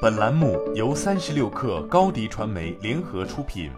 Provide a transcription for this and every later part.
本栏目由36氪高迪传媒联合出品。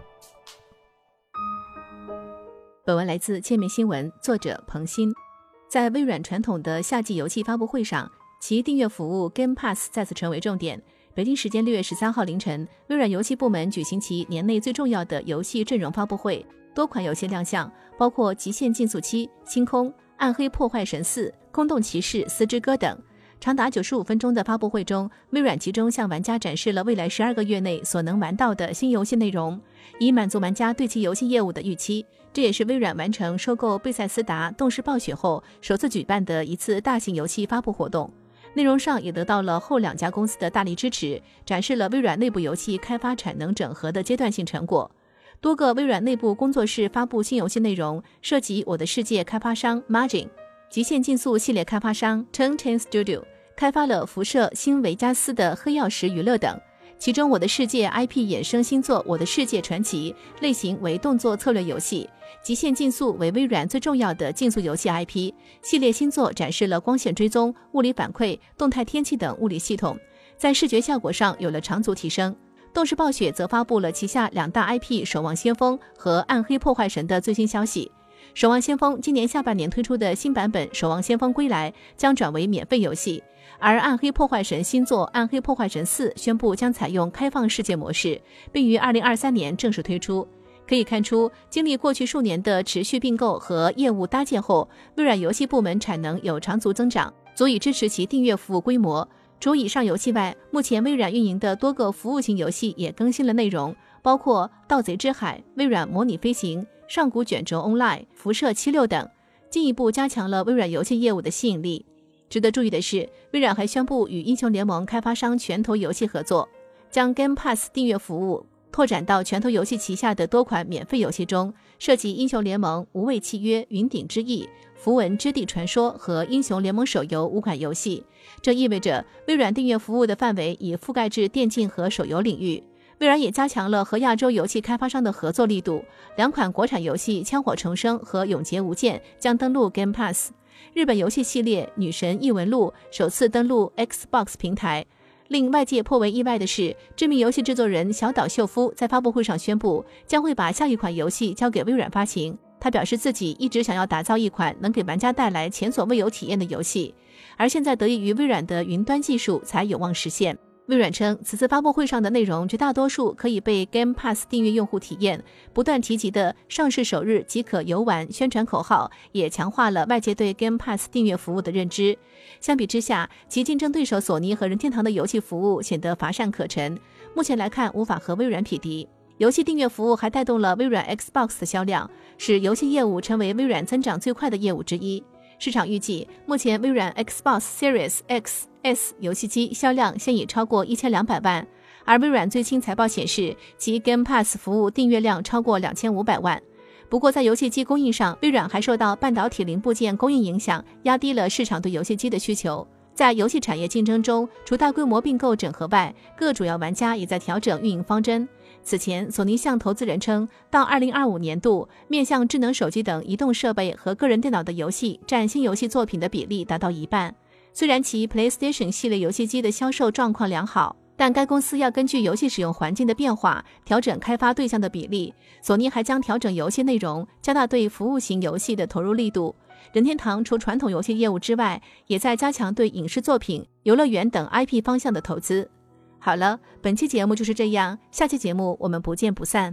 本文来自界面新闻，作者彭鑫。在微软传统的夏季游戏发布会上，其订阅服务 Game Pass 再次成为重点。北京时间6月13号凌晨，微软游戏部门举行其年内最重要的游戏阵容发布会，多款游戏亮相，包括《极限竞速7》、《星空》、《暗黑破坏神4》、《空洞骑士4之歌》等。长达95分钟的发布会中，微软集中向玩家展示了未来12个月内所能玩到的新游戏内容，以满足玩家对其游戏业务的预期。这也是微软完成收购贝塞斯达、动视暴雪后首次举办的一次大型游戏发布活动。内容上也得到了后两家公司的大力支持，展示了微软内部游戏开发产能整合的阶段性成果。多个微软内部工作室发布新游戏内容，涉及我的世界开发商 Margin、极限竞速系列开发商 Turn10 Studio 开发了辐射、新维加斯的黑曜石娱乐等。其中我的世界 IP 衍生新作我的世界传奇类型为动作策略游戏，极限竞速为微软最重要的竞速游戏 IP， 系列新作展示了光线追踪、物理反馈、动态天气等物理系统，在视觉效果上有了长足提升。动视暴雪则发布了旗下两大 IP 守望先锋和暗黑破坏神的最新消息。守望先锋今年下半年推出的新版本守望先锋归来将转为免费游戏，而暗黑破坏神新作暗黑破坏神4宣布将采用开放世界模式，并于2023年正式推出。可以看出，经历过去数年的持续并购和业务搭建后，微软游戏部门产能有长足增长，足以支持其订阅服务规模。除以上游戏外，目前微软运营的多个服务型游戏也更新了内容，包括盗贼之海、微软模拟飞行、上古卷轴 Online、辐射76等，进一步加强了微软游戏业务的吸引力。值得注意的是，微软还宣布与英雄联盟开发商拳头游戏合作，将 Game Pass 订阅服务拓展到拳头游戏旗下的多款免费游戏中，涉及英雄联盟、无畏契约、云顶之弈、符文之地传说和英雄联盟手游5款游戏。这意味着微软订阅服务的范围已覆盖至电竞和手游领域。微软也加强了和亚洲游戏开发商的合作力度，两款国产游戏《枪火重生》和《永劫无间》将登陆 Game Pass。日本游戏系列《女神异闻录》首次登陆 Xbox 平台。令外界颇为意外的是，知名游戏制作人小岛秀夫在发布会上宣布，将会把下一款游戏交给微软发行。他表示自己一直想要打造一款能给玩家带来前所未有体验的游戏，而现在得益于微软的云端技术才有望实现。微软称，此次发布会上的内容绝大多数可以被 Game Pass 订阅用户体验，不断提及的上市首日即可游玩宣传口号也强化了外界对 Game Pass 订阅服务的认知。相比之下，其竞争对手索尼和任天堂的游戏服务显得乏善可陈，目前来看无法和微软匹敌。游戏订阅服务还带动了微软 Xbox 的销量，使游戏业务成为微软增长最快的业务之一。市场预计，目前微软 Xbox Series X、S 游戏机销量现已超过1200万，而微软最新财报显示，其 Game Pass 服务订阅量超过2500万。不过在游戏机供应上，微软还受到半导体零部件供应影响，压低了市场对游戏机的需求。在游戏产业竞争中，除大规模并购整合外，各主要玩家也在调整运营方针。此前，索尼向投资人称，到2025年度，面向智能手机等移动设备和个人电脑的游戏占新游戏作品的比例达到1半。虽然其 PlayStation 系列游戏机的销售状况良好，但该公司要根据游戏使用环境的变化调整开发对象的比例。索尼还将调整游戏内容，加大对服务型游戏的投入力度。任天堂除传统游戏业务之外，也在加强对影视作品、游乐园等 IP 方向的投资。好了，本期节目就是这样，下期节目我们不见不散。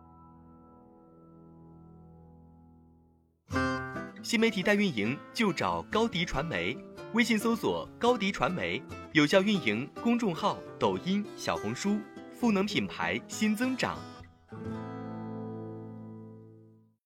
新媒体代运营就找高迪传媒，微信搜索高迪传媒，有效运营公众号、抖音、小红书，赋能品牌新增长。